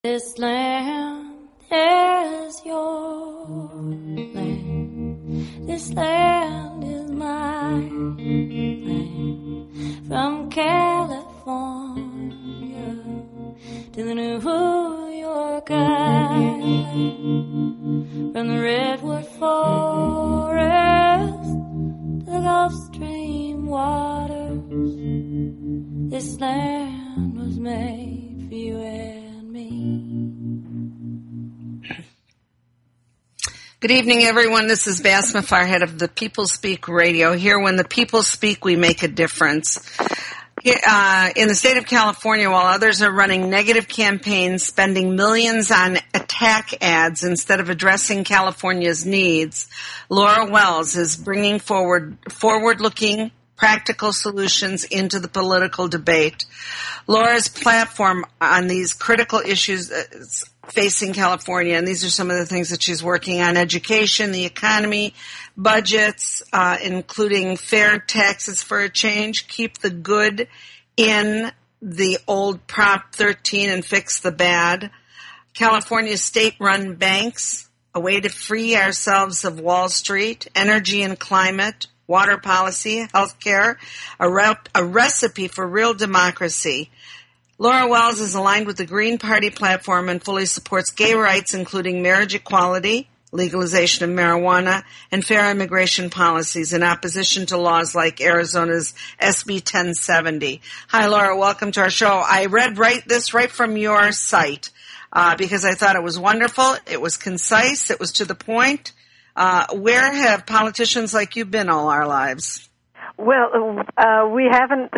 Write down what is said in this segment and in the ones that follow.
This land is your land. This land is my land. From California to the New York Island. From the Redwood Forest to the Gulf Stream waters. This land was made for you and me. Good evening, everyone. This is Basma Farhead of the People Speak Radio. Here, when the people speak, we make a difference. In the state of California, while others are running negative campaigns, spending millions on attack ads instead of addressing California's needs, Laura Wells is bringing forward-looking, practical solutions into the political debate. Laura's platform on these critical issues facing California, and these are some of the things that she's working on: education, the economy, budgets, including fair taxes for a change, keep the good in the old Prop 13 and fix the bad, California's state-run banks, a way to free ourselves of Wall Street, energy and climate, water policy, healthcare, a recipe for real democracy. Laura Wells is aligned with the Green Party platform and fully supports gay rights, including marriage equality, legalization of marijuana, and fair immigration policies in opposition to laws like Arizona's SB 1070. Hi, Laura. Welcome to our show. I read this right from your site because I thought it was wonderful. It was concise. It was to the point. Where have politicians like you been all our lives? Well, we haven't.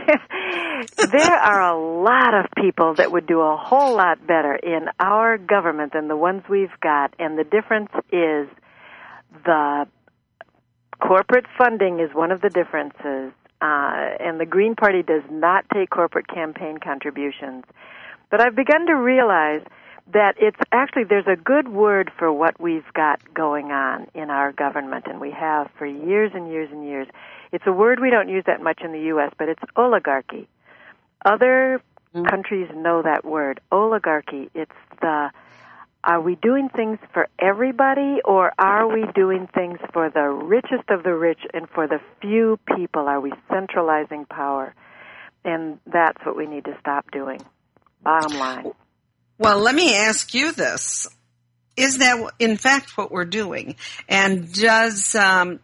There are a lot of people that would do a whole lot better in our government than the ones we've got, and the difference is the corporate funding is one of the differences, and the Green Party does not take corporate campaign contributions. But I've begun to realize that it's actually, there's a good word for what we've got going on in our government, and we have for years and years and years. It's a word we don't use that much in the U.S., but it's oligarchy. Other countries know that word, oligarchy. It's are we doing things for everybody, or are we doing things for the richest of the rich and for the few people? Are we centralizing power? And that's what we need to stop doing, bottom line. Well, let me ask you this. Is that, in fact, what we're doing? And does do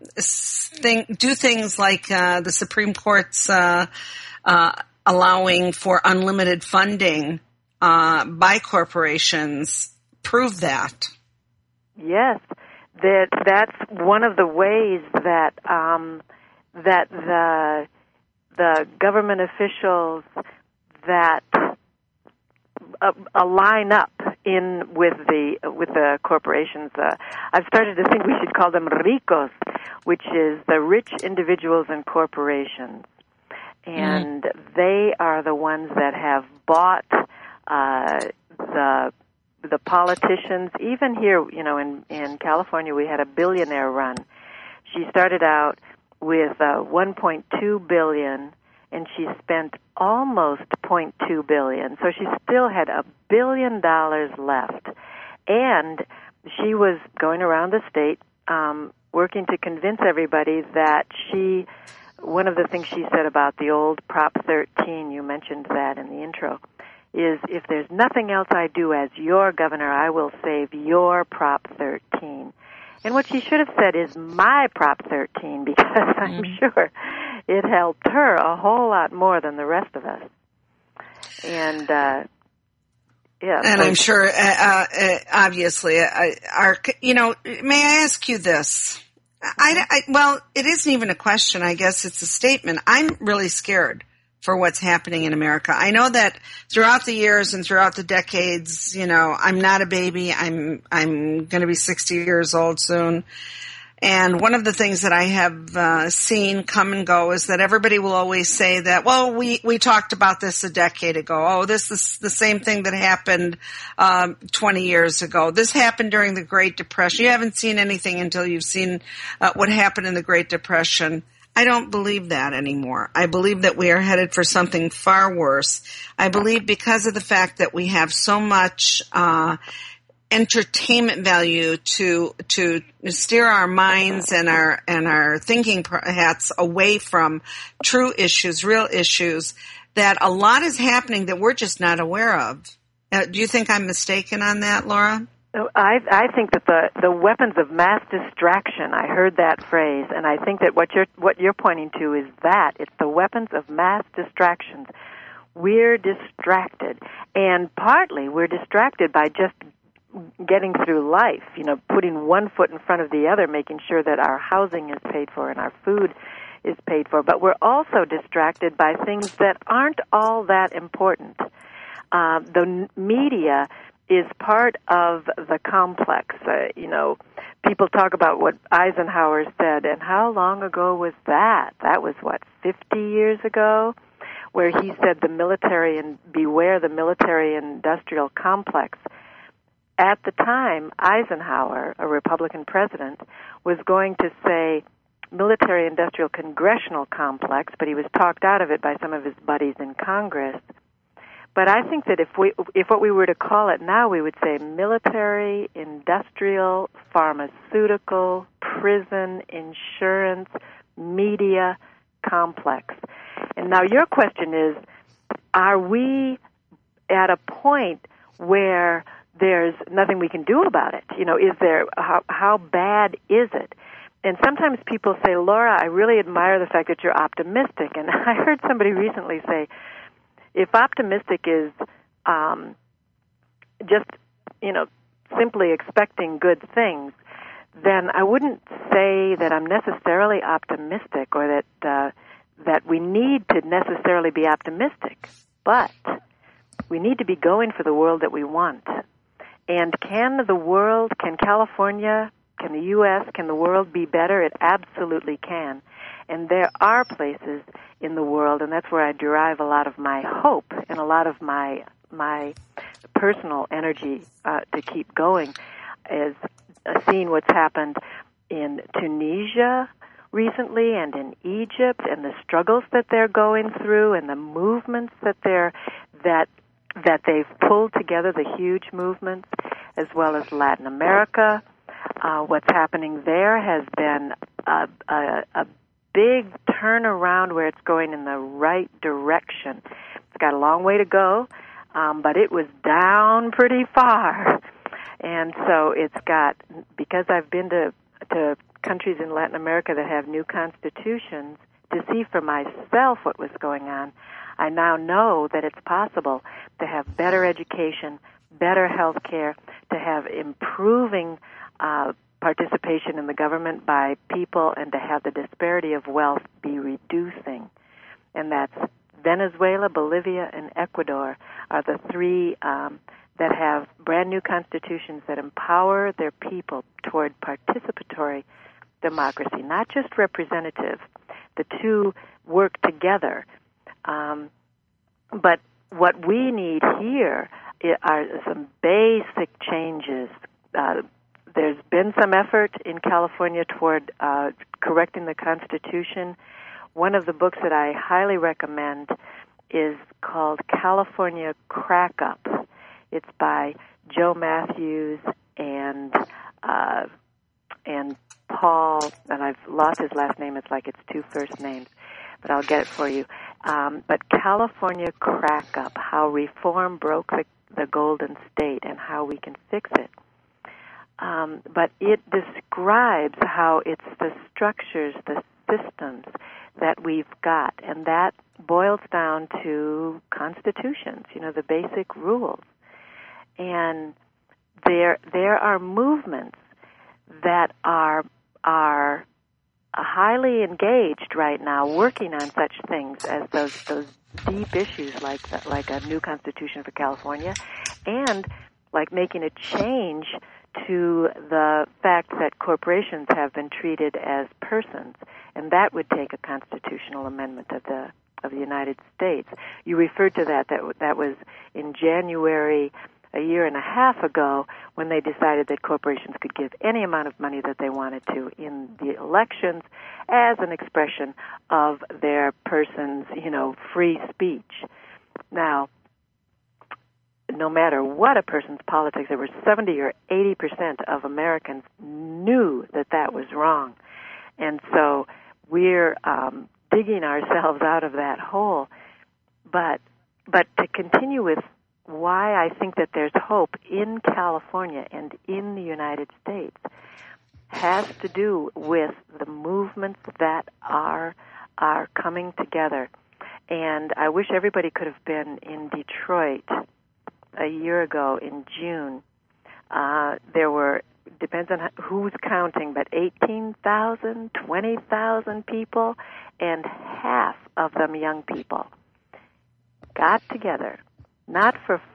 things like the Supreme Court's allowing for unlimited funding by corporations prove that? Yes, that's one of the ways that that the government officials that line up in with the corporations. I've started to think we should call them ricos, which is the rich individuals and corporations. And they are the ones that have bought the politicians. Even here, in California, we had a billionaire run. She started out with $1.2 billion, and she spent almost $0.2 billion. So she still had $1 billion left. And she was going around the state working to convince everybody that one of the things she said about the old Prop 13, you mentioned that in the intro, is if there's nothing else I do as your governor, I will save your Prop 13. And what she should have said is my Prop 13, because I'm sure it helped her a whole lot more than the rest of us. And, yeah. And I'm sure, obviously, may I ask you this? Well, it isn't even a question. I guess it's a statement. I'm really scared for what's happening in America. I know that throughout the years and throughout the decades, I'm not a baby. I'm going to be 60 years old soon. And one of the things that I have seen come and go is that everybody will always say that, well, we talked about this a decade ago. Oh, this is the same thing that happened 20 years ago. This happened during the Great Depression. You haven't seen anything until you've seen what happened in the Great Depression. I don't believe that anymore. I believe that we are headed for something far worse. I believe because of the fact that we have so much entertainment value to steer our minds and our thinking hats away from true issues, real issues, that a lot is happening that we're just not aware of. Do you think I'm mistaken on that, Laura? I think that the weapons of mass distraction, I heard that phrase, and I think that what you're pointing to is that it's the weapons of mass distractions. We're distracted, and partly we're distracted by just getting through life, putting one foot in front of the other, making sure that our housing is paid for and our food is paid for. But we're also distracted by things that aren't all that important. The media is part of the complex. People talk about what Eisenhower said, and how long ago was that? That was, 50 years ago? Where he said beware the military-industrial complex. At the time, Eisenhower, a Republican president, was going to say military-industrial congressional complex, but he was talked out of it by some of his buddies in Congress. But I think that if what we were to call it now, we would say military, industrial, pharmaceutical, prison, insurance, media complex. And now your question is, are we at a point where there's nothing we can do about it? Is there, how bad is it? And sometimes people say, Laura, I really admire the fact that you're optimistic. And I heard somebody recently say, if optimistic is just, simply expecting good things, then I wouldn't say that I'm necessarily optimistic or that we need to necessarily be optimistic. But we need to be going for the world that we want. And can California, can the U.S., can the world be better? It absolutely can. And there are places in the world, and that's where I derive a lot of my hope and a lot of my personal energy to keep going, is seeing what's happened in Tunisia recently and in Egypt, and the struggles that they're going through, and the movements that they've pulled together, the huge movements, as well as Latin America. What's happening there has been a big turnaround where it's going in the right direction. It's got a long way to go, but it was down pretty far. And so it's got, because I've been to countries in Latin America that have new constitutions, to see for myself what was going on, I now know that it's possible to have better education, better health care, to have improving participation in the government by people, and to have the disparity of wealth be reducing. And that's Venezuela, Bolivia, and Ecuador are the three that have brand new constitutions that empower their people toward participatory democracy, not just representative. The two work together. But what we need here are some basic changes. There's been some effort in California toward correcting the Constitution. One of the books that I highly recommend is called California Crack-Up. It's by Joe Matthews and Paul, and I've lost his last name. It's like it's two first names, but I'll get it for you. But California Crack-Up, how reform broke the Golden State and how we can fix it. But it describes how it's the structures, the systems that we've got, and that boils down to constitutions, the basic rules. And there are movements that are highly engaged right now, working on such things as those deep issues like a new constitution for California, and like making a change to the fact that corporations have been treated as persons, and that would take a constitutional amendment of the United States. You referred to that was in January a year and a half ago when they decided that corporations could give any amount of money that they wanted to in the elections as an expression of their person's, free speech. Now, no matter what a person's politics, there were 70 or 80% of Americans knew that that was wrong. And so we're digging ourselves out of that hole. But to continue with why I think that there's hope in California and in the United States has to do with the movements that are coming together. And I wish everybody could have been in Detroit a year ago in June. There were, depends on who's counting, but 18,000, 20,000 people, and half of them young people got together, not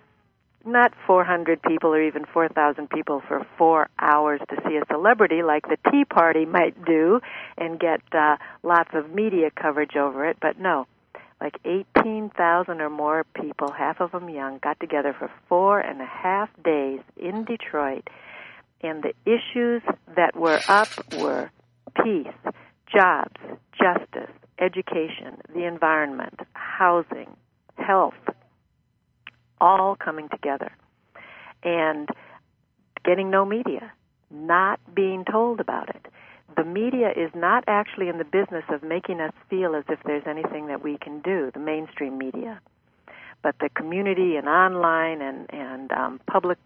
400 people or even 4,000 people for 4 hours to see a celebrity like the Tea Party might do and get lots of media coverage over it, but no. Like 18,000 or more people, half of them young, got together for 4.5 days in Detroit, and the issues that were up were peace, jobs, justice, education, the environment, housing, health, all coming together. And getting no media, not being told about it. The media is not actually in the business of making us feel as if there's anything that we can do, the mainstream media. But the community and online and public,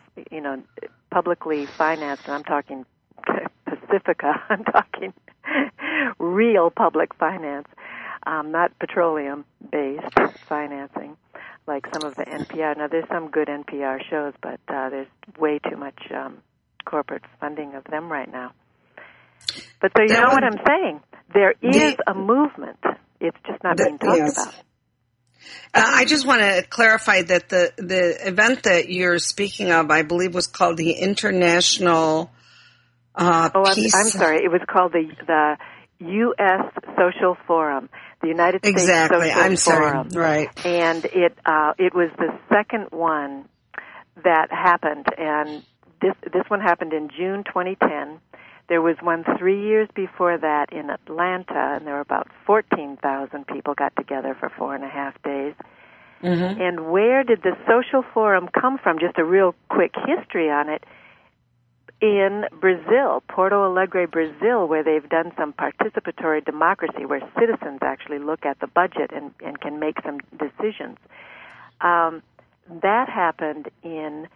publicly financed, and I'm talking Pacifica, I'm talking real public finance, not petroleum-based financing, like some of the NPR. Now, there's some good NPR shows, but there's way too much corporate funding of them right now. But so you know what I'm saying? There is a movement. It's just not being talked about. I just want to clarify that the event that you're speaking of, I believe, was called the International Peace. I'm sorry. It was called the U.S. Social Forum, the United States Social Forum. Right. And it was the second one that happened, and this one happened in June 2010. There was one 3 years before that in Atlanta, and there were about 14,000 people got together for 4.5 days. Mm-hmm. And where did the Social Forum come from? Just a real quick history on it. In Brazil, Porto Alegre, Brazil, where they've done some participatory democracy, where citizens actually look at the budget and can make some decisions. That happened in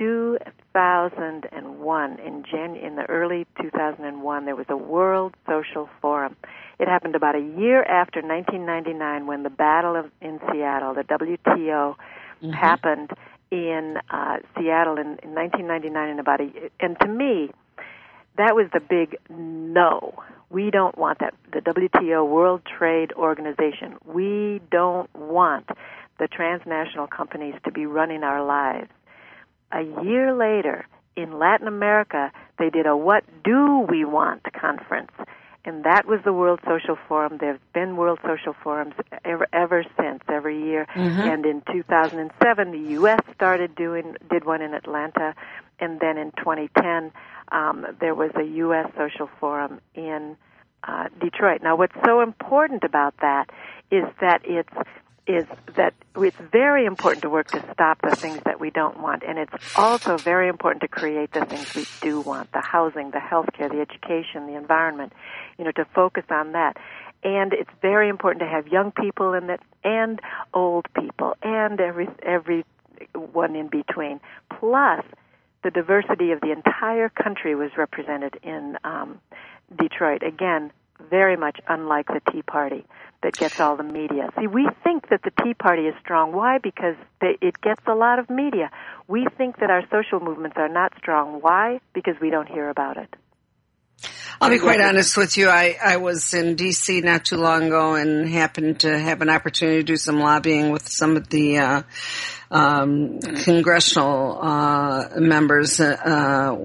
2001, in the early 2001, there was a World Social Forum. It happened about a year after 1999, when the battle in Seattle, the WTO, happened in Seattle in 1999. And to me, that was the big no. We don't want that. The WTO, World Trade Organization, we don't want the transnational companies to be running our lives. A year later, in Latin America, they did a What Do We Want conference, and that was the World Social Forum. There have been World Social Forums ever since, every year. Mm-hmm. And in 2007, the U.S. did one in Atlanta, and then in 2010, there was a U.S. Social Forum in Detroit. Now, what's so important about that is that it's very important to work to stop the things that we don't want, and it's also very important to create the things we do want, the housing, the health care, the education, the environment, to focus on that. And it's very important to have young people in that, and old people, and everyone in between. Plus, the diversity of the entire country was represented in Detroit. Again, very much unlike the Tea Party that gets all the media. See, we think that the Tea Party is strong. Why? Because it gets a lot of media. We think that our social movements are not strong. Why? Because we don't hear about it. I'll be quite honest with you. I was in D.C. not too long ago and happened to have an opportunity to do some lobbying with some of the congressional members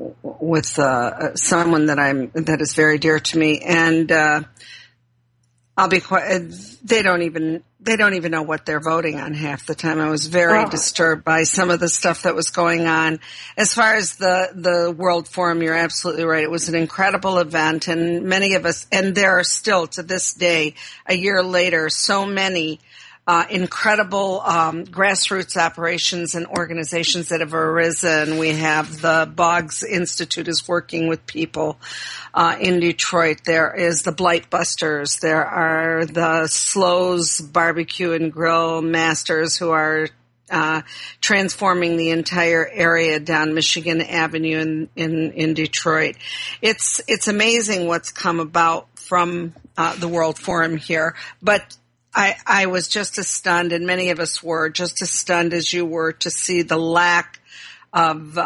with someone that is very dear to me, and I'll be quite, they don't even know what they're voting on half the time. I was very disturbed by some of the stuff that was going on. As far as the World Forum, you're absolutely right. It was an incredible event, and many of us, and there are still to this day, a year later, so many incredible grassroots operations and organizations that have arisen. We have the Boggs Institute is working with people in Detroit. There is the Blight Busters. There are the Slows Barbecue and Grill Masters who are transforming the entire area down Michigan Avenue in Detroit. It's amazing what's come about from the World Forum here, but I was just as stunned, and many of us were just as stunned as you were, to see the lack of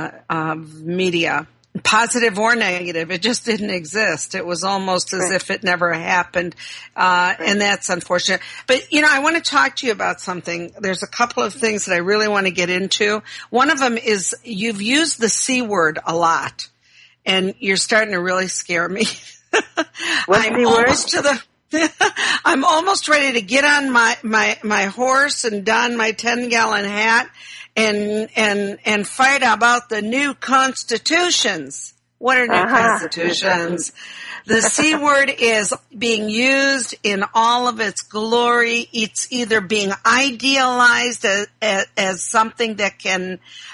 media, positive or negative. It just didn't exist. It was almost as if it never happened, and that's unfortunate. But, I want to talk to you about something. There's a couple of things that I really want to get into. One of them is you've used the C word a lot, and you're starting to really scare me. What's the word? I'm almost ready to get on my horse and don my 10-gallon hat and fight about the new constitutions. What are new constitutions? The C word is being used in all of its glory. It's either being idealized as something that can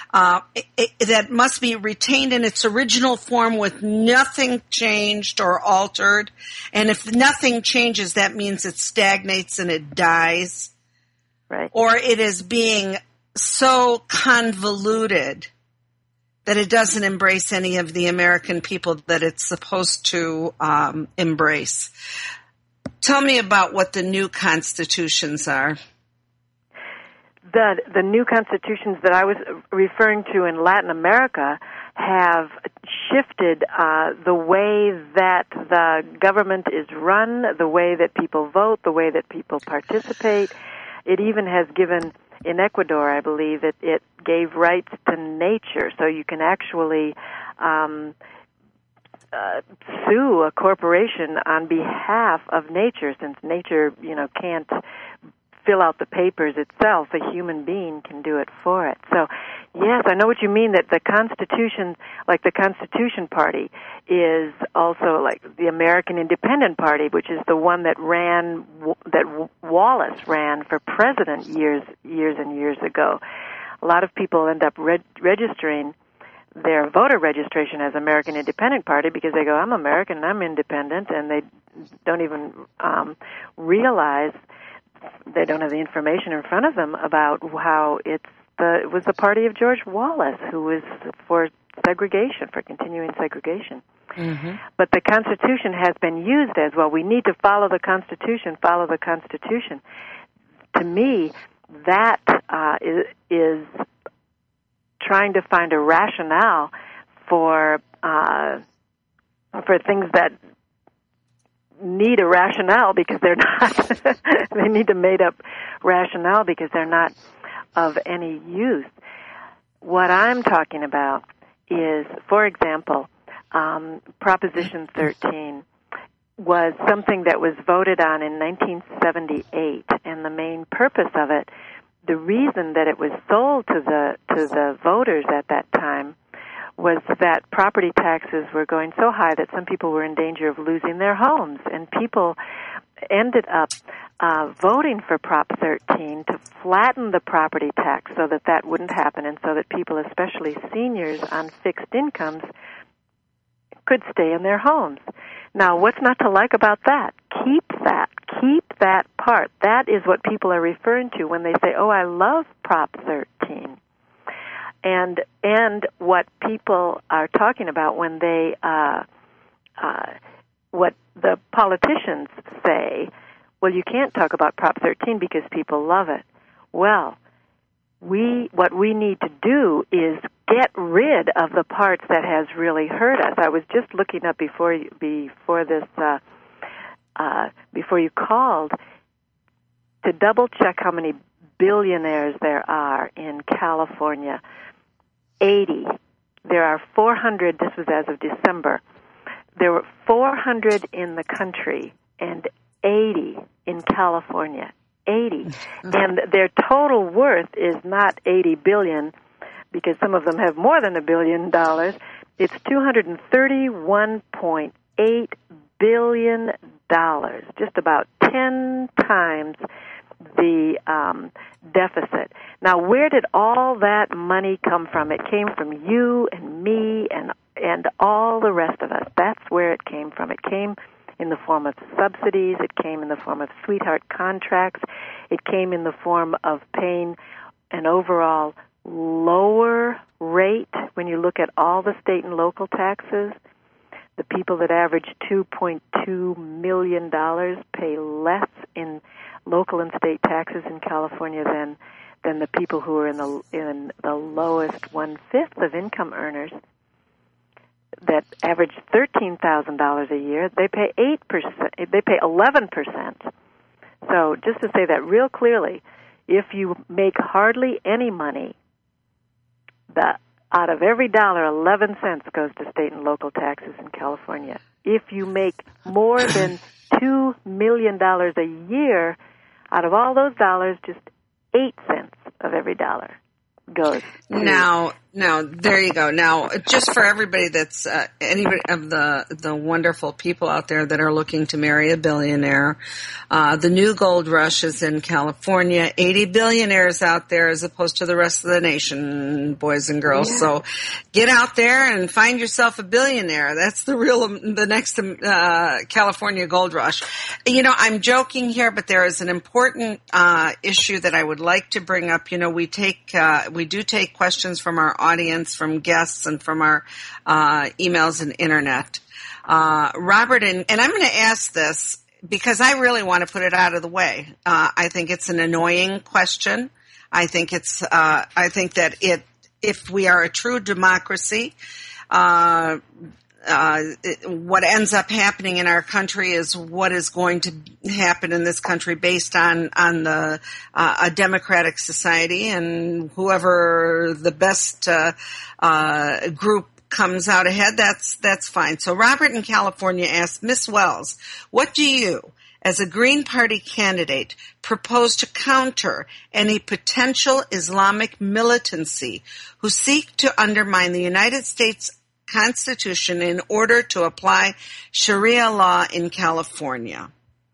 that must be retained in its original form with nothing changed or altered. And if nothing changes, that means it stagnates and it dies. Right. Or it is being so convoluted that it doesn't embrace any of the American people that it's supposed to embrace. Tell me about what the new constitutions are. The new constitutions that I was referring to in Latin America have shifted the way that the government is run, the way that people vote, the way that people participate. It even has given, in Ecuador, I believe, it gave rights to nature, so you can actually sue a corporation on behalf of nature, since nature, can't fill out the papers itself. A human being can do it for it. So, yes, I know what you mean, that the Constitution, like the Constitution Party, is also like the American Independent Party, which is the one that Wallace ran for president years and years ago. A lot of people end up registering their voter registration as American Independent Party because they go, I'm American and I'm independent, and they don't even realize they don't have the information in front of them about how it was the party of George Wallace, who was for segregation, for continuing segregation. Mm-hmm. But the Constitution has been used as, well, we need to follow the Constitution, follow the Constitution. To me, that is trying to find a rationale for things that need a rationale because they're not. They need a made-up rationale because they're not of any use. What I'm talking about is, for example, Proposition 13 was something that was voted on in 1978, and the main purpose of it, the reason that it was sold to the voters at that time, was that property taxes were going so high that some people were in danger of losing their homes, and people ended up voting for Prop 13 to flatten the property tax so that wouldn't happen, and so that people, especially seniors on fixed incomes, could stay in their homes. Now, what's not to like about that? Keep that part. That is what people are referring to when they say, oh, I love Prop 13. And what people are talking about when they, what the politicians say, well, you can't talk about Prop 13 because people love it. Well, what we need to do is get rid of the parts that has really hurt us. I was just looking up before you called to double check how many billionaires there are in California. 80. There are 400, this was as of December. There were 400 in the country, and 80 in California. 80. And their total worth is not 80 billion, because some of them have more than $1 billion. It's $231.8 billion, just about 10 times the deficit. Now, where did all that money come from? It came from you and me and all the rest of us. That's where it came from. It came in the form of subsidies. It came in the form of sweetheart contracts. It came in the form of paying an overall lower rate when you look at all the state and local taxes. The people that average $2.2 million pay less in local and state taxes in California than the people who are in the lowest 1/5 of income earners that average $13,000 a year. They pay 8%. They pay 11%. So just to say that real clearly, if you make hardly any money, out of every dollar, 11 cents goes to state and local taxes in California. If you make more than $2 million a year, out of all those dollars, just 8 cents of every dollar goes. Now, there you go. Now, just for everybody that's anybody of the wonderful people out there that are looking to marry a billionaire, the new gold rush is in California. 80 billionaires out there as opposed to the rest of the nation, boys and girls. Yeah. So get out there and find yourself a billionaire. That's the next California gold rush. You know, I'm joking here, but there is an important issue that I would like to bring up. You know, we do take questions from our audience, from guests, and from our emails and internet. Robert, and I'm going to ask this because I really want to put it out of the way. I think it's an annoying question. I think that if we are a true democracy, what ends up happening in our country is what is going to happen in this country based on a democratic society, and whoever the best group comes out ahead, that's fine. So Robert in California asked, Miss Wells, what do you, as a Green Party candidate, propose to counter any potential Islamic militancy who seek to undermine the United States Constitution in order to apply Sharia law in California?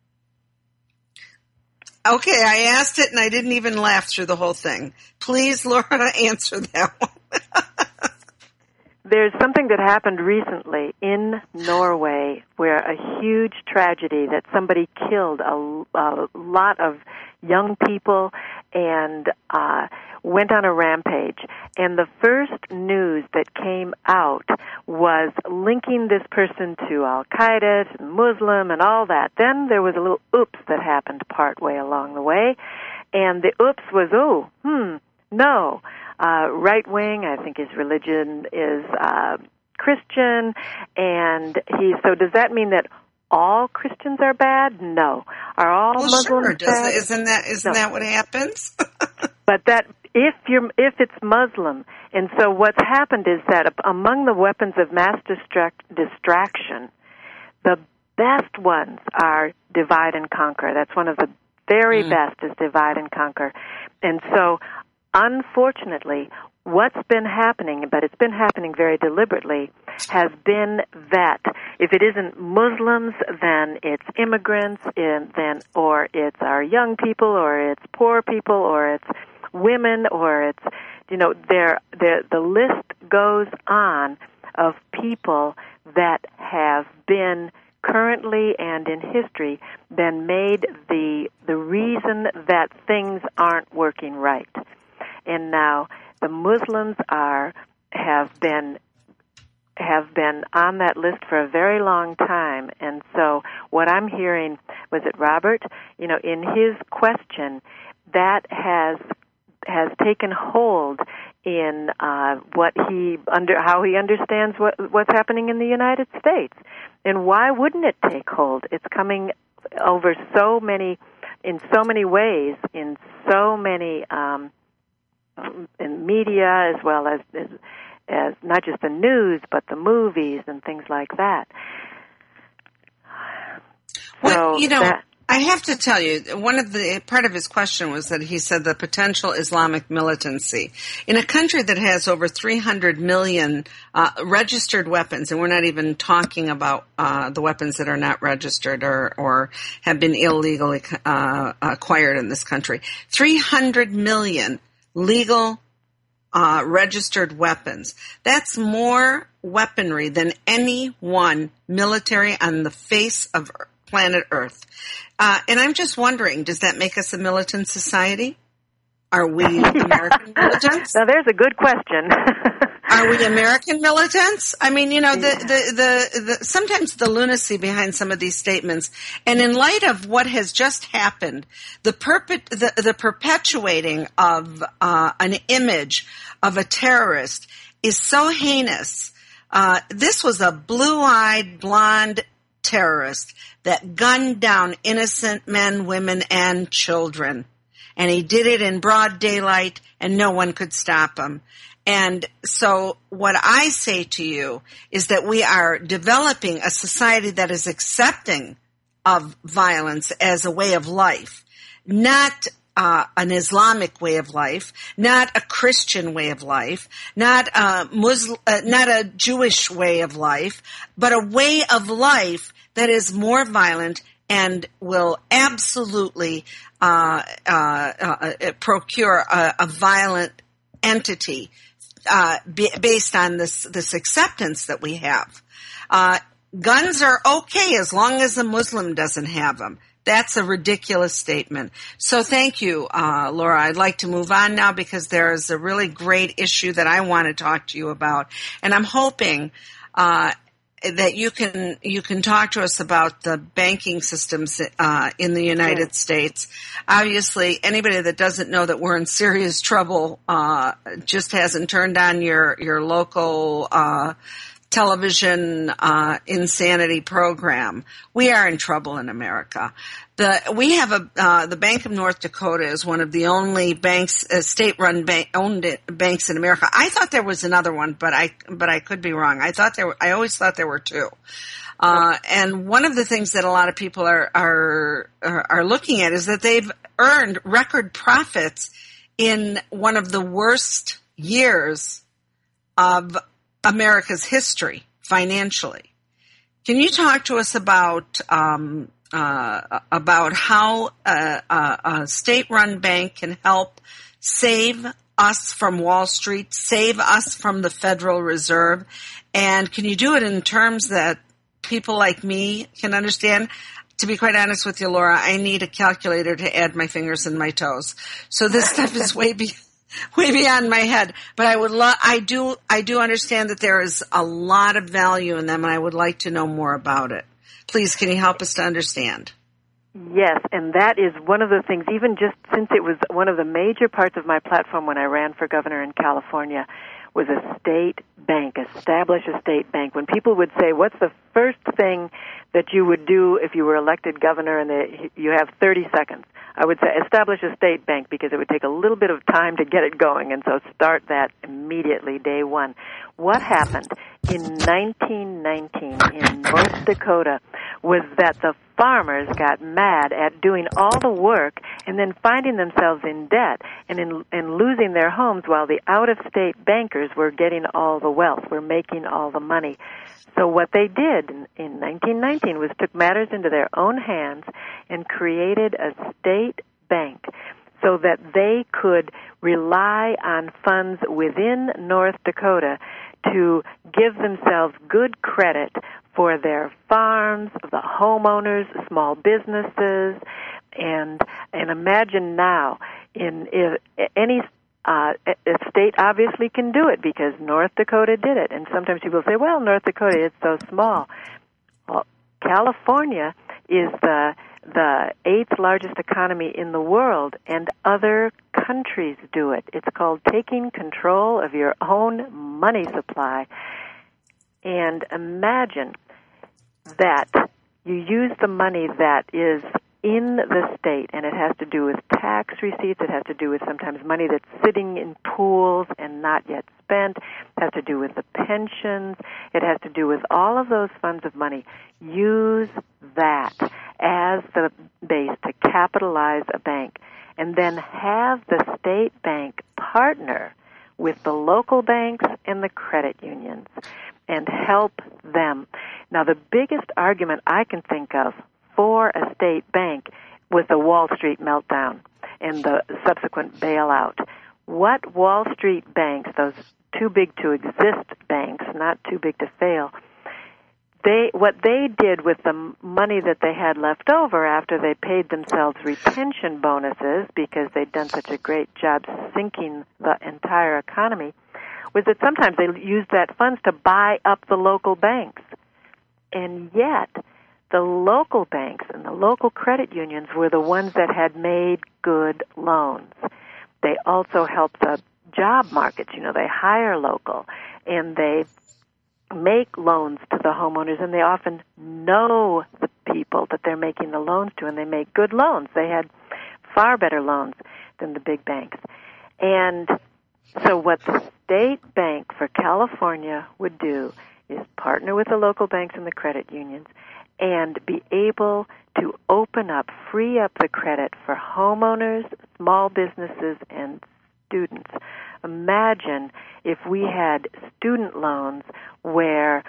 Okay, I asked it and I didn't even laugh through the whole thing. Please, Laura, answer that one. There's something that happened recently in Norway where a huge tragedy that somebody killed a lot of young people and went on a rampage. And the first news that came out was linking this person to Al-Qaeda, to Muslim, and all that. Then there was a little oops that happened partway along the way. And the oops was, no. Right wing, I think his religion is Christian, and so does that mean that all Christians are bad? No. Are all Muslims bad? Isn't that what happens? But that if it's Muslim, and so what's happened is that among the weapons of mass distraction, the best ones are divide and conquer. That's one of the very best is divide and conquer. And so unfortunately, what's been happening, but it's been happening very deliberately, has been that if it isn't Muslims, then it's immigrants, or it's our young people, or it's poor people, or it's women, or it's, the list goes on of people that have been currently and in history been made the reason that things aren't working right. And now the Muslims have been on that list for a very long time. And so what I'm hearing, was it Robert? In his question, that has taken hold in how he understands what's happening in the United States. And why wouldn't it take hold? It's coming over in so many ways, in so many in media, as well as not just the news, but the movies and things like that. Well, I have to tell you, part of his question was that he said the potential Islamic militancy in a country that has over 300 million registered weapons, and we're not even talking about the weapons that are not registered or have been illegally acquired in this country. 300 million legal registered weapons. That's more weaponry than any one military on the face of planet Earth. And I'm just wondering, does that make us a militant society? Are we American militants? Now, there's a good question. Are we American militants? I mean, the sometimes the lunacy behind some of these statements, and in light of what has just happened, the perpetuating of an image of a terrorist is so heinous. This was a blue-eyed, blonde terrorist that gunned down innocent men, women, and children. And he did it in broad daylight, and no one could stop him. And so what I say to you is that we are developing a society that is accepting of violence as a way of life, not an Islamic way of life, not a Christian way of life, not a not a Jewish way of life, but a way of life that is more violent and will absolutely procure a violent entity based on this acceptance that we have. Guns are okay as long as a Muslim doesn't have them. That's a ridiculous statement. So thank you, Laura. I'd like to move on now because there is a really great issue that I want to talk to you about. And I'm hoping that you can talk to us about the banking systems in the United States. Obviously, anybody that doesn't know that we're in serious trouble just hasn't turned on your local television insanity program. We are in trouble in America. The Bank of North Dakota is one of the only banks, state-run owned banks in America. I thought there was another one, but I could be wrong. I always thought there were two. And one of the things that a lot of people are looking at is that they've earned record profits in one of the worst years of America's history financially. Can you talk to us about how a state-run bank can help save us from Wall Street, save us from the Federal Reserve, and can you do it in terms that people like me can understand? To be quite honest with you, Laura, I need a calculator to add my fingers and my toes. So this stuff is way beyond my head, but I do understand that there is a lot of value in them, and I would like to know more about it. Please, can you help us to understand? Yes, and that is one of the things, even just since it was one of the major parts of my platform when I ran for governor in California, was a state bank, establish a state bank. When people would say, what's the first thing that you would do if you were elected governor and you have 30 seconds? I would say establish a state bank because it would take a little bit of time to get it going, and so start that immediately, day one. What happened in 1919 in North Dakota was that the farmers got mad at doing all the work and then finding themselves in debt and losing their homes while the out-of-state bankers were getting all the wealth, were making all the money. So what they did in 1919 was took matters into their own hands and created a state bank so that they could rely on funds within North Dakota to give themselves good credit for their farms, the homeowners, small businesses, and imagine now any a state obviously can do it because North Dakota did it. And sometimes people say, well, North Dakota is so small. Well, California is the 8th largest economy in the world, and other countries do it. It's called taking control of your own money supply. And imagine that you use the money that is in the state, and it has to do with tax receipts. It has to do with sometimes money that's sitting in pools and not yet spent. It has to do with the pensions. It has to do with all of those funds of money. Use that as the base to capitalize a bank, and then have the state bank partner with the local banks and the credit unions and help them. Now, the biggest argument I can think of for a state bank was the Wall Street meltdown and the subsequent bailout. What Wall Street banks, those too big to exist banks, not too big to fail, what they did with the money that they had left over after they paid themselves retention bonuses because they'd done such a great job sinking the entire economy, was that sometimes they used that funds to buy up the local banks. And yet, the local banks and the local credit unions were the ones that had made good loans. They also help the job markets. You know, they hire local, and they make loans to the homeowners, and they often know the people that they're making the loans to, and they make good loans. They had far better loans than the big banks. And so what the state bank for California would do is partner with the local banks and the credit unions and be able to free up the credit for homeowners, small businesses, and students. Imagine if we had student loans where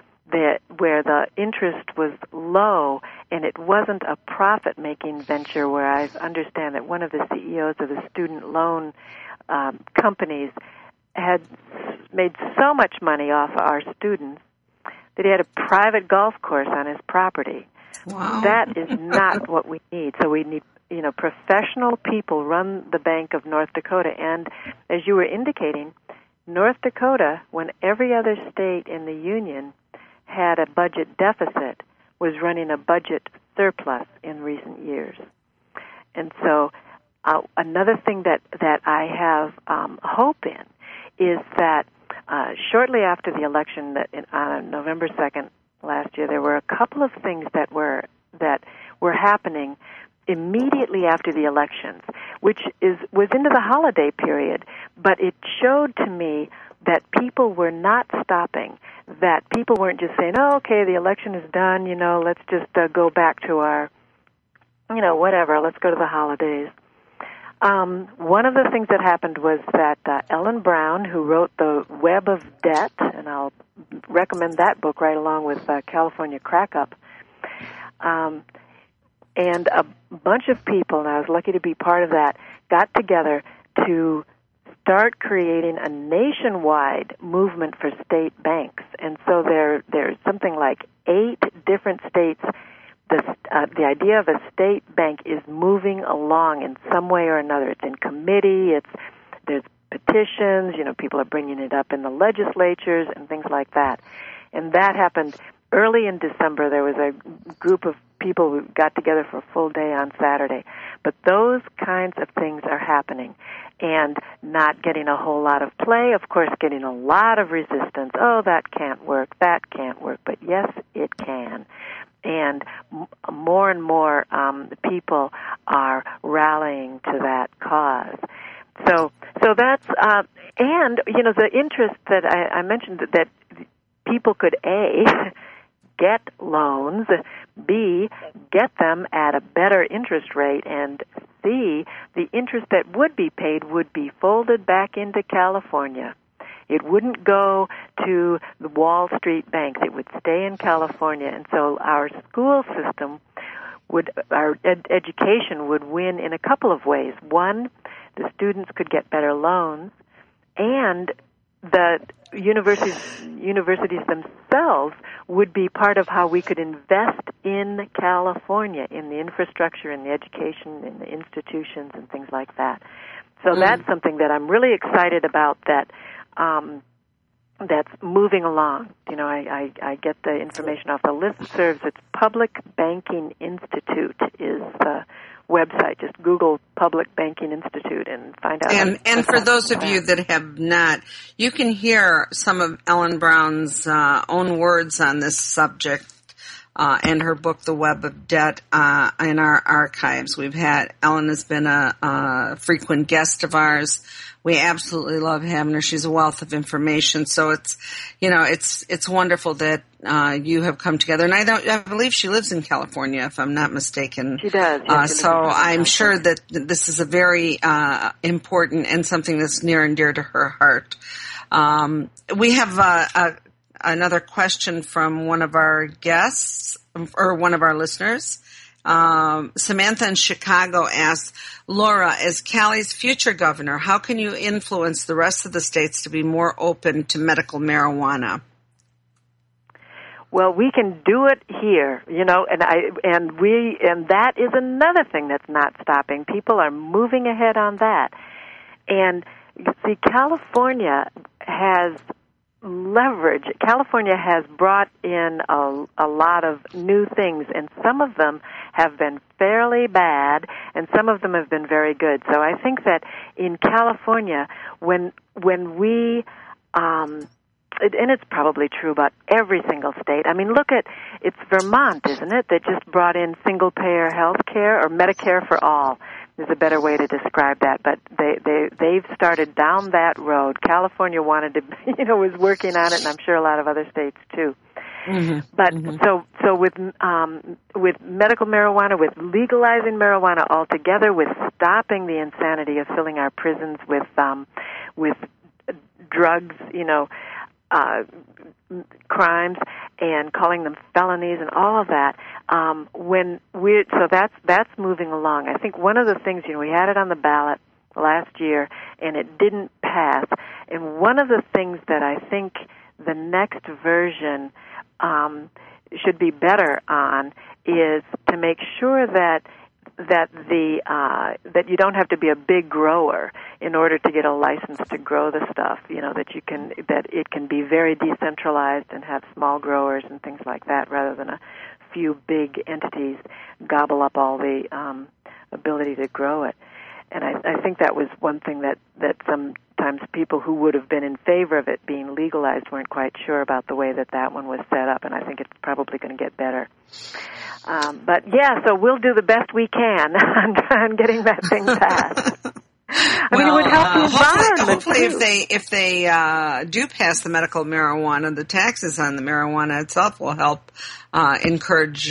the interest was low and it wasn't a profit-making venture, where I understand that one of the CEOs of the student loan companies had made so much money off our students that he had a private golf course on his property. Wow. That is not what we need. So we need, professional people run the Bank of North Dakota. And as you were indicating, North Dakota, when every other state in the union had a budget deficit, was running a budget surplus in recent years. And so another thing that I have hope in is that shortly after the election, on November 2nd last year, there were a couple of things that were happening immediately after the elections, which was into the holiday period, but it showed to me that people were not stopping, that people weren't just saying, oh, okay, the election is done, let's just go back to our, whatever, let's go to the holidays. One of the things that happened was that Ellen Brown, who wrote The Web of Debt, and I'll recommend that book right along with California Crack Up, and a bunch of people, and I was lucky to be part of that, got together to start creating a nationwide movement for state banks. And so there's something like 8 different states. The idea of a state bank is moving along in some way or another. It's in committee. There's petitions. People are bringing it up in the legislatures and things like that. And that happened early in December. There was a group of people who got together for a full day on Saturday. But those kinds of things are happening and not getting a whole lot of play. Of course, getting a lot of resistance. Oh, that can't work. That can't work. But yes, it can. And more and more people are rallying to that cause. So that's and the interest that I mentioned, that people could A, get loans, B, get them at a better interest rate, and C, the interest that would be paid would be folded back into California. It wouldn't go to the Wall Street banks. It would stay in California. And so our school system our education would win in a couple of ways. One, the students could get better loans, and the universities themselves would be part of how we could invest in California, in the infrastructure, in the education, in the institutions, and things like that. So that's something that I'm really excited about, that's moving along. I get the information off the listservs. It's Public Banking Institute is the website. Just Google Public Banking Institute and find out. And for those of you that have not, you can hear some of Ellen Brown's own words on this subject and her book, The Web of Debt, in our archives. Ellen has been a frequent guest of ours. We absolutely love having her. She's a wealth of information. So it's wonderful that you have come together. And I believe she lives in California, if I'm not mistaken. She does. Yes, so I'm sure that this is a very important and something that's near and dear to her heart. We have another question from one of our guests or one of our listeners. Samantha in Chicago asks, Laura, as Cali's future governor, how can you influence the rest of the states to be more open to medical marijuana? Well, we can do it here, and that is another thing that's not stopping. People are moving ahead on that. And see, California has leverage. California has brought in a lot of new things, and some of them have been fairly bad, and some of them have been very good. So I think that in California, when we and it's probably true about every single state. I mean, it's Vermont, isn't it, that just brought in single-payer health care, or Medicare for all is a better way to describe that. But they've started down that road. California wanted to, was working on it, and I'm sure a lot of other states too. Mm-hmm. But so with medical marijuana, with legalizing marijuana altogether, with stopping the insanity of filling our prisons with drugs, crimes, and calling them felonies and all of that. That's moving along. I think one of the things, we had it on the ballot last year and it didn't pass. And one of the things that I think the next version should be better on is to make sure that you don't have to be a big grower in order to get a license to grow the stuff. That it can be very decentralized and have small growers and things like that, rather than a few big entities gobble up all the ability to grow it. And I think that was one thing that sometimes people who would have been in favor of it being legalized weren't quite sure about the way that one was set up, and I think it's probably going to get better. But yeah, so we'll do the best we can on getting that thing passed. I mean, it would help the environment. Hopefully, if they do pass the medical marijuana, the taxes on the marijuana itself will help encourage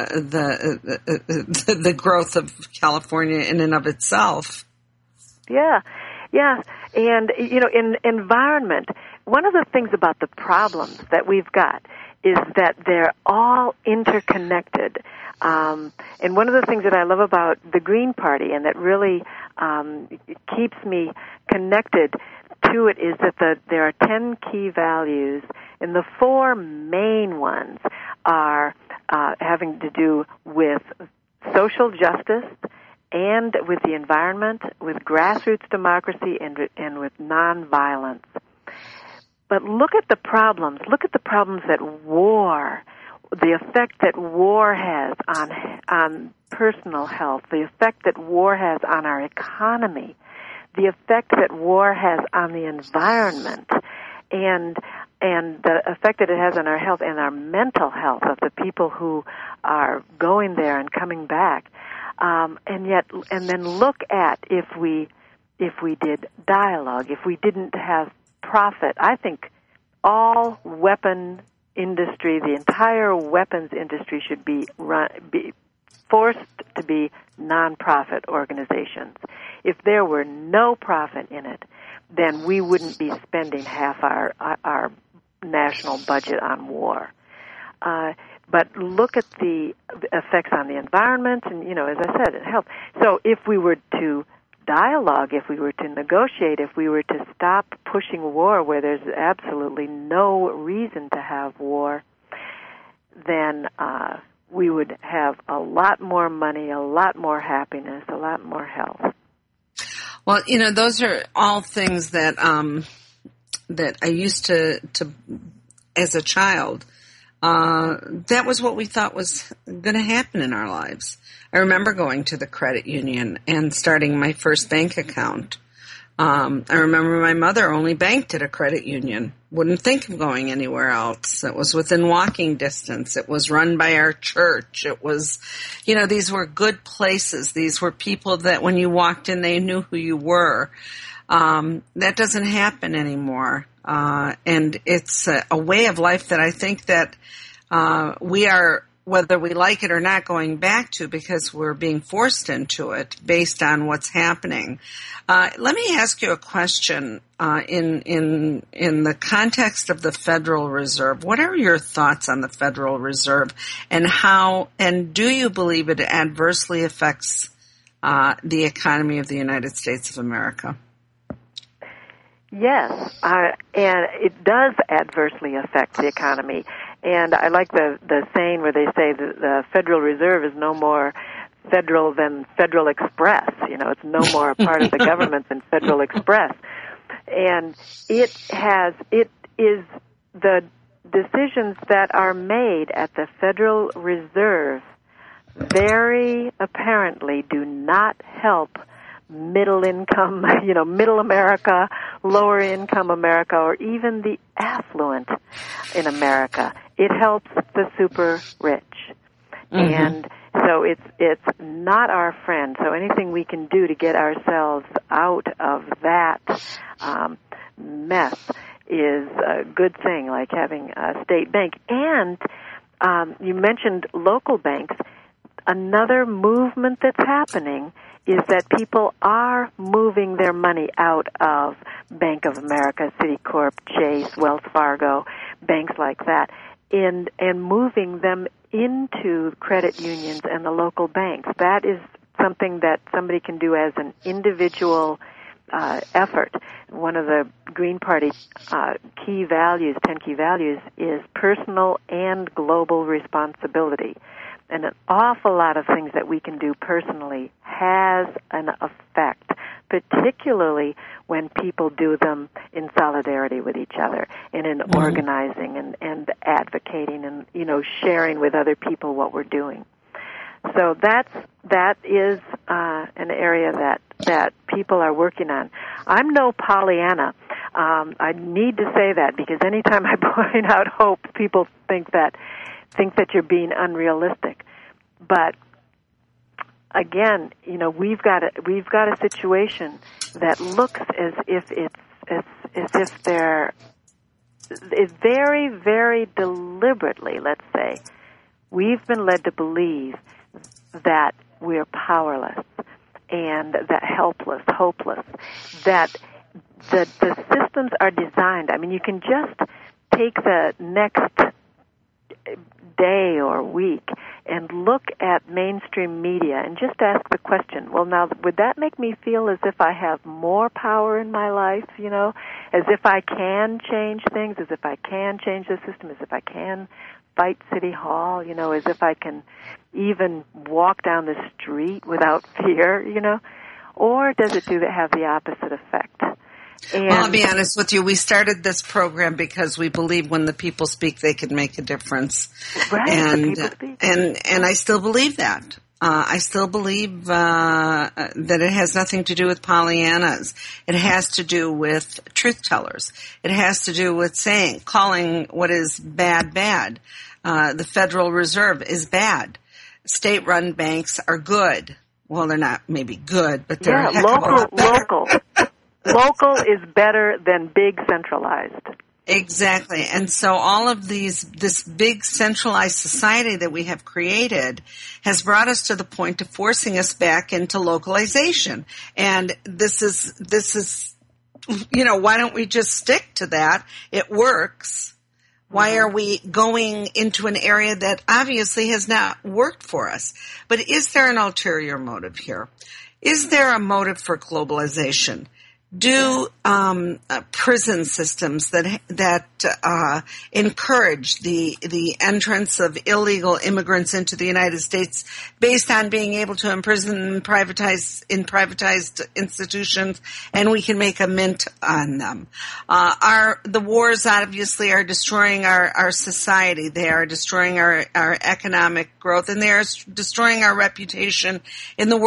the growth of California in and of itself. Yeah. And, in environment, one of the things about the problems that we've got is that they're all interconnected. And one of the things that I love about the Green Party, and that really keeps me connected to it, is that there are 10 key values, and the 4 main ones are having to do with social justice, and with the environment, with grassroots democracy, and with nonviolence. But look at the problems. Look at the problems that the effect that war has on personal health, the effect that war has on our economy, the effect that war has on the environment, and the effect that it has on our health and our mental health of the people who are going there and coming back. And then look at if we did dialogue, if we didn't have profit. I think all weapon industry, the entire weapons industry, should be forced to be nonprofit organizations. If there were no profit in it, then we wouldn't be spending half our national budget on war. But look at the effects on the environment, and, as I said, health. So if we were to dialogue, if we were to negotiate, if we were to stop pushing war where there's absolutely no reason to have war, then we would have a lot more money, a lot more happiness, a lot more health. Well, those are all things that that I used to as a child. That was what we thought was going to happen in our lives. I remember going to the credit union and starting my first bank account I remember my mother only banked at a credit union. Wouldn't think of going anywhere else. It was within walking distance. It was run by our church. It was, these were good places. These were people that when you walked in, they knew who you were. That doesn't happen anymore. And it's a way of life that I think that we are, whether we like it or not, going back to because we're being forced into it based on what's happening. Let me ask you a question in the context of the Federal Reserve. What are your thoughts on the Federal Reserve and do you believe it adversely affects the economy of the United States of America? Yes, and it does adversely affect the economy. And I like the saying where they say that the Federal Reserve is no more federal than Federal Express. It's no more a part of the government than Federal Express. And it is the decisions that are made at the Federal Reserve very apparently do not help middle income, middle America, lower income America, or even the affluent in America. It helps the super rich. Mm-hmm. And so it's not our friend. So anything we can do to get ourselves out of that mess is a good thing, like having a state bank. And you mentioned local banks. Another movement that's happening is that people are moving their money out of Bank of America, Citicorp, Chase, Wells Fargo, banks like that, and moving them into credit unions and the local banks. That is something that somebody can do as an individual effort. One of the Green Party key values, 10 key values, is personal and global responsibility. And an awful lot of things that we can do personally has an effect, particularly when people do them in solidarity with each other and in organizing and advocating and, sharing with other people what we're doing. So that is an area that people are working on. I'm no Pollyanna. I need to say that because anytime I point out hope, people think that you're being unrealistic. But again, we've got a situation that looks as if they're very, very deliberately, let's say, we've been led to believe that we're powerless and that helpless, hopeless, that the systems are designed. I mean, you can just take the next day or week and look at mainstream media and just ask the question, well, now, would that make me feel as if I have more power in my life, as if I can change things, as if I can change the system, as if I can fight City Hall, as if I can even walk down the street without fear, or does it have the opposite effect? And well, I'll be honest with you. We started this program because we believe when the people speak, they can make a difference. Right, and I still believe that. I still believe that it has nothing to do with Pollyannas. It has to do with truth tellers. It has to do with calling what is bad, bad. The Federal Reserve is bad. State-run banks are good. Well, they're not maybe good, but they're a heck of a lot better. Local is better than big centralized. Exactly. And so all of this big centralized society that we have created has brought us to the point of forcing us back into localization. And this is, why don't we just stick to that? It works. Why are we going into an area that obviously has not worked for us? But is there an ulterior motive here? Is there a motive for globalization? Do prison systems that encourage the entrance of illegal immigrants into the United States based on being able to imprison and privatized institutions, and we can make a mint on them? The wars obviously are destroying our society. They are destroying our economic growth, and they are destroying our reputation in the world.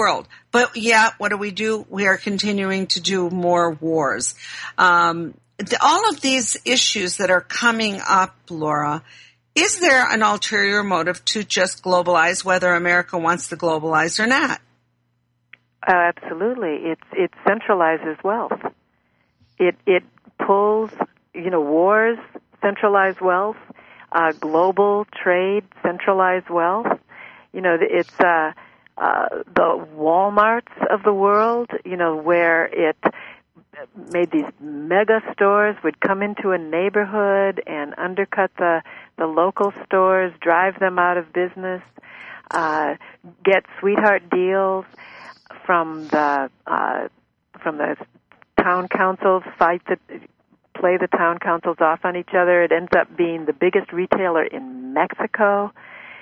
But yeah, what do? We are continuing to do more wars. All of these issues that are coming up, Laura, is there an ulterior motive to just globalize, whether America wants to globalize or not? Absolutely. It centralizes wealth. It pulls, wars centralize wealth, global trade centralize wealth. It's the Walmarts of the world, where it made these mega stores would come into a neighborhood and undercut the local stores, drive them out of business, get sweetheart deals from the town councils, play the town councils off on each other. It ends up being the biggest retailer in Mexico.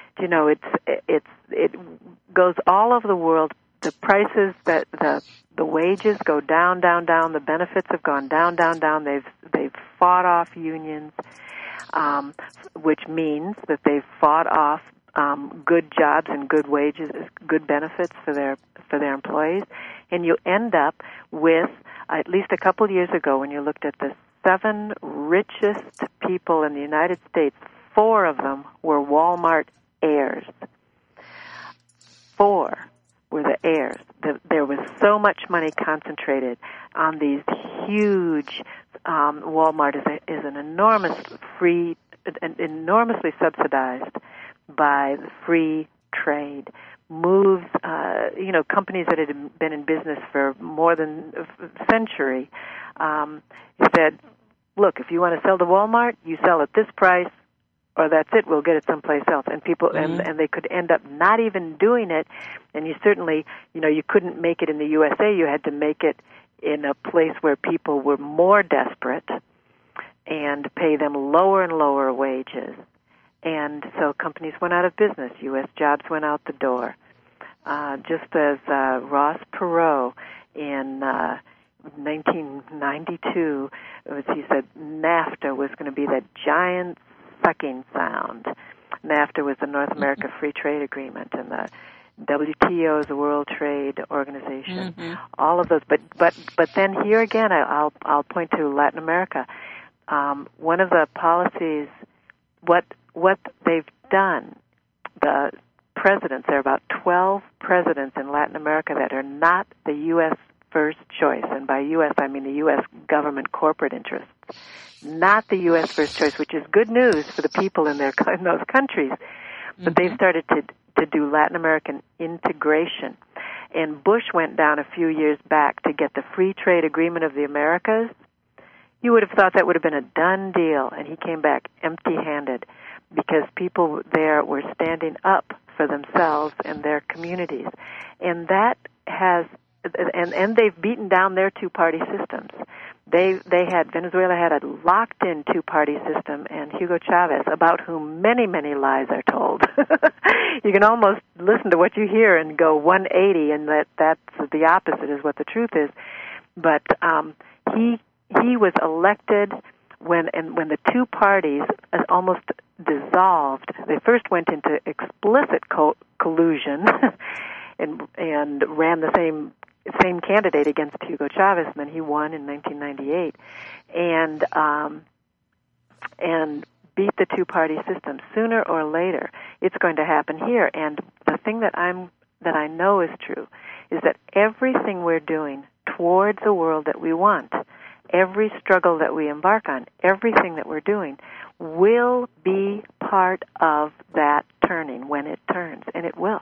It goes all over the world. The prices, the wages go down, down, down. The benefits have gone down, down, down. They've fought off unions, which means that they've fought off good jobs and good wages, good benefits for their employees, and you end up with, at least a couple of years ago, when you looked at the 7 richest people in the United States, 4 of them were Walmart heirs. 4 were the heirs. There was so much money concentrated on these huge. Walmart is an enormously subsidized by the free trade. Moves, companies that had been in business for more than a century said, look, if you want to sell to Walmart, you sell at this price, or that's it, we'll get it someplace else. And people, and they could end up not even doing it, and you certainly, you couldn't make it in the USA, you had to make it in a place where people were more desperate and pay them lower and lower wages. And so companies went out of business. U.S. jobs went out the door. Just as Ross Perot in 1992, he said NAFTA was going to be that giant sucking sound. NAFTA was the North America Free Trade Agreement, and the WTO is the World Trade Organization. Mm-hmm. All of those, but then here again, I'll point to Latin America. One of the policies, what they've done, the presidents, there are about 12 presidents in Latin America that are not the U.S. first choice, and by U.S. I mean the U.S. government corporate interests, not the U.S. first choice, which is good news for the people in those countries. But they've started to do Latin American integration. And Bush went down a few years back to get the free trade agreement of the Americas. You would have thought that would have been a done deal, and he came back empty-handed because people there were standing up for themselves and their communities. And that has, and they've beaten down their two-party systems. Venezuela had a locked-in two-party system, and Hugo Chavez, about whom many, many lies are told. You can almost listen to what you hear and go 180, and that's the opposite is what the truth is. But he was elected when the two parties almost dissolved. They first went into explicit collusion and ran the same candidate against Hugo Chavez, and then he won in 1998, and beat the two-party system. Sooner or later, it's going to happen here. And the thing that I know is true is that everything we're doing towards a world that we want, every struggle that we embark on, everything that we're doing, will be part of that turning when it turns, and it will.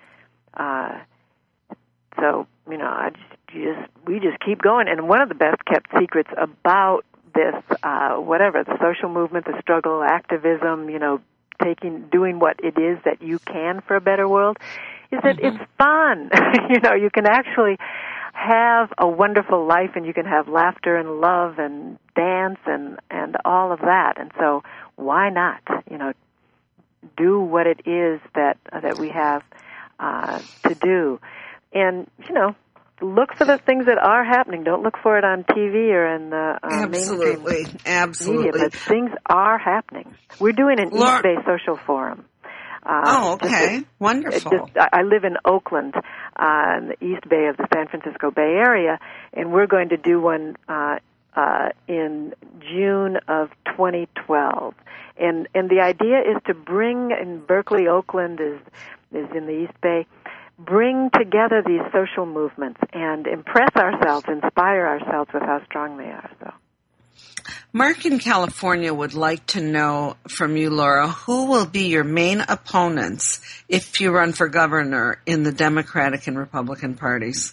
So, we just keep going. And one of the best kept secrets about this, the social movement, the struggle, activism, doing what it is that you can for a better world, is that it's fun. You can actually have a wonderful life, and you can have laughter and love and dance and all of that. And so why not, do what it is that we have to do. And, look for the things that are happening. Don't look for it on TV or in the mainstream media, but things are happening. We're doing an East Bay Social Forum Okay. Wonderful. I live in Oakland, in the East Bay of the San Francisco Bay Area, and we're going to do one in June of 2012. And the idea is to bring, in Berkeley, Oakland is in the East Bay, bring together these social movements and impress ourselves, inspire ourselves with how strong they are. So, Mark in California would like to know from you, Laura, who will be your main opponents if you run for governor in the Democratic and Republican parties?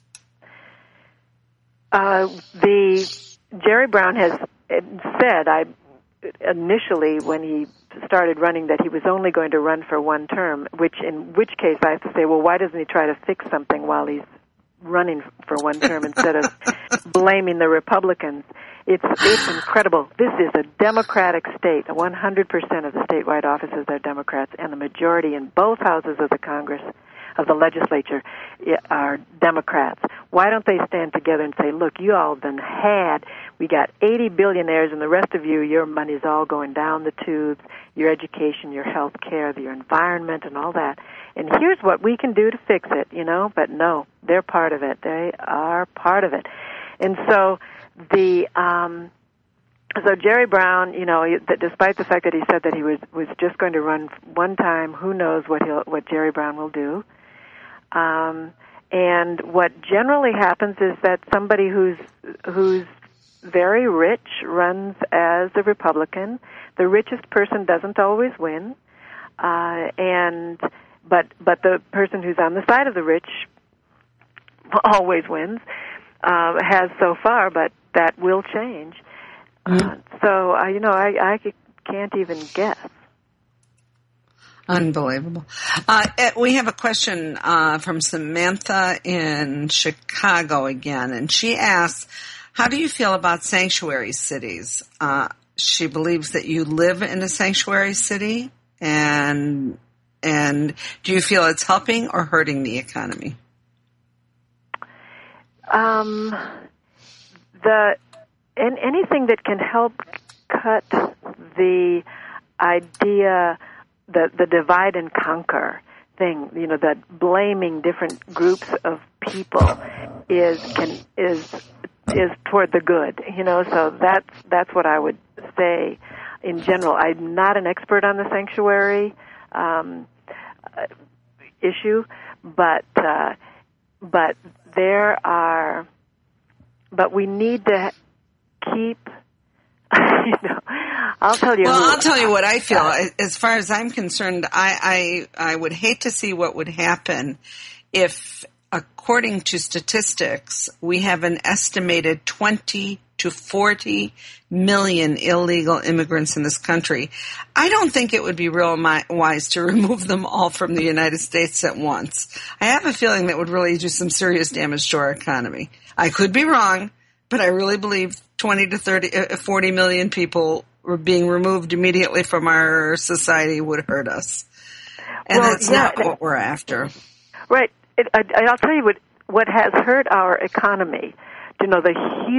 Jerry Brown has said, initially when he started running, that he was only going to run for one term, in which case I have to say, well, why doesn't he try to fix something while he's running for one term instead of blaming the Republicans? It's incredible. This is a Democratic state. 100% of the statewide offices are Democrats, and the majority in both houses of the Congress, of the legislature, are Democrats. Why don't they stand together and say, look, you all have been had. We got 80 billionaires, and the rest of you, your money's all going down the tubes, your education, your health care, your environment, and all that. And here's what we can do to fix it, But no, they're part of it. They are part of it. And so so Jerry Brown, despite the fact that he said that he was just going to run one time, who knows what Jerry Brown will do. And what generally happens is that somebody who's very rich runs as a Republican. The richest person doesn't always win, but the person who's on the side of the rich always wins. Has so far, but that will change. So I can't even guess. Unbelievable. We have a question from Samantha in Chicago again, and she asks, how do you feel about sanctuary cities? She believes that you live in a sanctuary city, and do you feel it's helping or hurting the economy? Anything that can help cut the idea, the divide and conquer thing, that blaming different groups of people is toward the good, So that's what I would say in general. I'm not an expert on the sanctuary issue, but we need to keep, I'll tell you. Well, I'll tell you what I feel. As far as I'm concerned, I would hate to see what would happen if, according to statistics, we have an estimated 20 to 40 million illegal immigrants in this country. I don't think it would be real wise to remove them all from the United States at once. I have a feeling that would really do some serious damage to our economy. I could be wrong, but I really believe 20 to 40 million people were being removed immediately from our society would hurt us. And that's not what we're after. Right. I'll tell you what has hurt our economy. The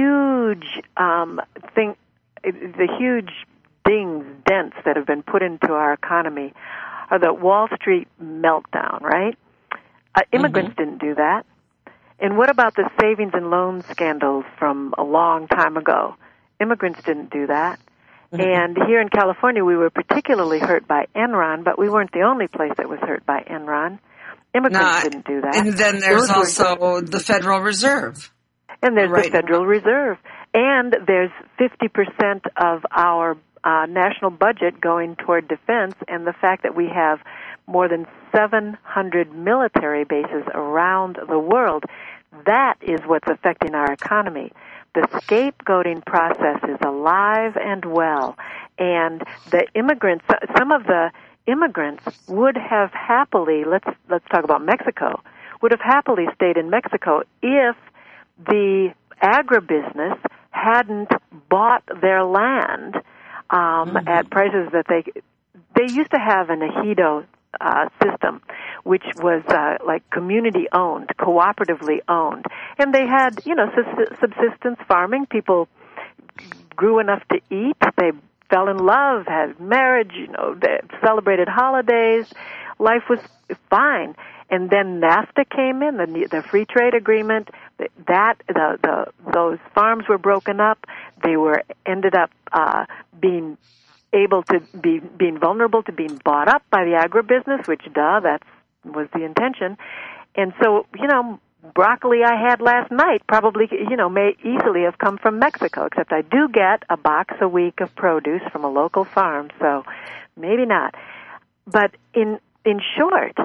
huge dents that have been put into our economy are the Wall Street meltdown, right? Immigrants didn't do that. And what about the savings and loan scandals from a long time ago? Immigrants didn't do that. And here in California, we were particularly hurt by Enron, but we weren't the only place that was hurt by Enron. Immigrants didn't do that. And then there's also the Federal Reserve. And there's the Federal Reserve. And there's 50% of our national budget going toward defense, and the fact that we have more than 700 military bases around the world, that is what's affecting our economy. The scapegoating process is alive and well, and the immigrants, some of the immigrants would have happily, let's talk about Mexico, would have happily stayed in Mexico if the agribusiness hadn't bought their land at prices that they used to have an ejido system, which was like community owned, cooperatively owned, and they had subsistence farming. People grew enough to eat. They fell in love, had marriage, they celebrated holidays. Life was fine. And then NAFTA came in, the free trade agreement. Those farms were broken up. They ended up being vulnerable to being bought up by the agribusiness, which that was the intention. And so, broccoli I had last night probably, may easily have come from Mexico, except I do get a box a week of produce from a local farm, so maybe not. But in short,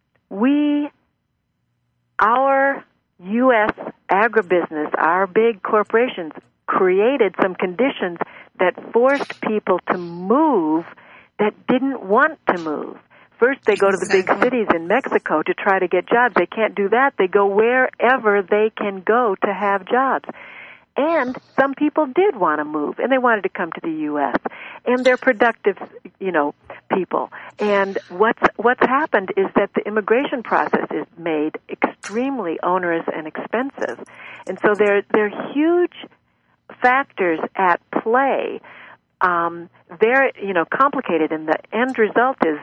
our U.S. agribusiness, our big corporations, created some conditions that forced people to move that didn't want to move. First, they go to the big cities in Mexico to try to get jobs. They can't do that. They go wherever they can go to have jobs. And some people did want to move, and they wanted to come to the U.S. And they're productive, people. And what's happened is that the immigration process is made extremely onerous and expensive. And so there are huge factors at play. Very, complicated, and the end result is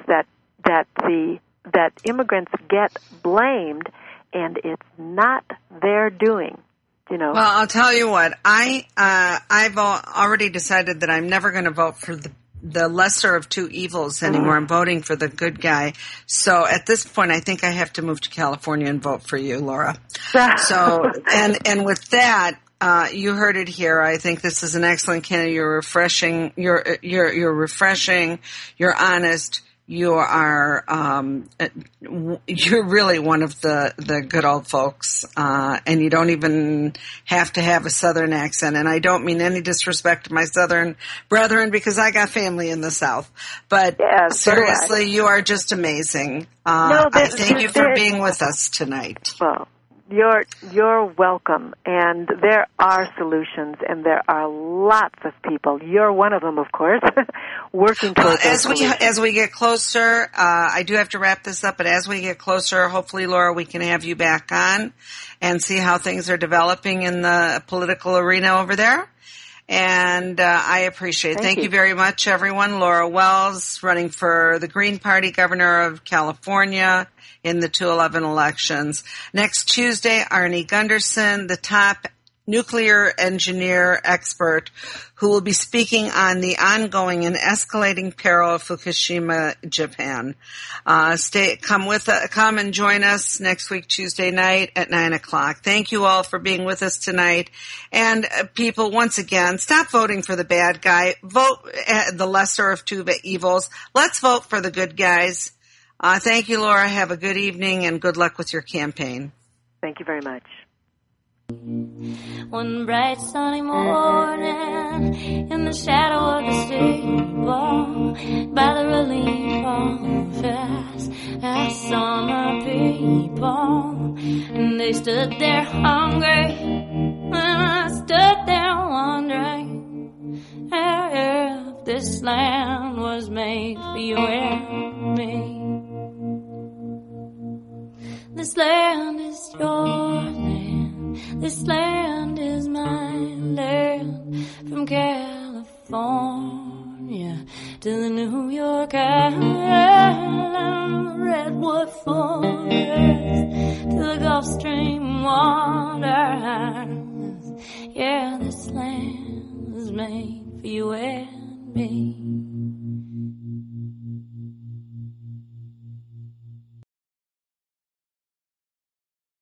that immigrants get blamed, and it's not their doing. Well, I'll tell you what. I've already decided that I'm never going to vote for the lesser of two evils anymore. I'm voting for the good guy. So at this point, I think I have to move to California and vote for you, Laura. So and with that. You heard it here. I think this is an excellent candidate. You're refreshing. You're refreshing. You're honest. You are. You're really one of the good old folks, and you don't even have to have a Southern accent. And I don't mean any disrespect to my Southern brethren, because I got family in the South. But seriously, you are just amazing. Thank you for being with us tonight. Well. You're welcome, and there are solutions, and there are lots of people. You're one of them, of course, working towards as we get closer. I do have to wrap this up, but as we get closer, hopefully, Laura, we can have you back on and see how things are developing in the political arena over there. And I appreciate it. Thank you very much, everyone. Laura Wells, running for the Green Party, Governor of California in the 2011 elections. Next Tuesday, Arnie Gunderson, the top nuclear engineer expert, who will be speaking on the ongoing and escalating peril of Fukushima, Japan. Come and join us next week, Tuesday night at 9:00. Thank you all for being with us tonight. And people, once again, stop voting for the bad guy. Vote the lesser of two evils. Let's vote for the good guys. Thank you, Laura. Have a good evening and good luck with your campaign. Thank you very much. One bright sunny morning, in the shadow of the steeple, by the relief office, I saw my people, and they stood there hungry, and I stood there wondering if this land was made for you and me. This land is your land, this land is my land, from California to the New York Island, the Redwood Forest to the Gulf Stream waters. Yeah, this land was made for you and me.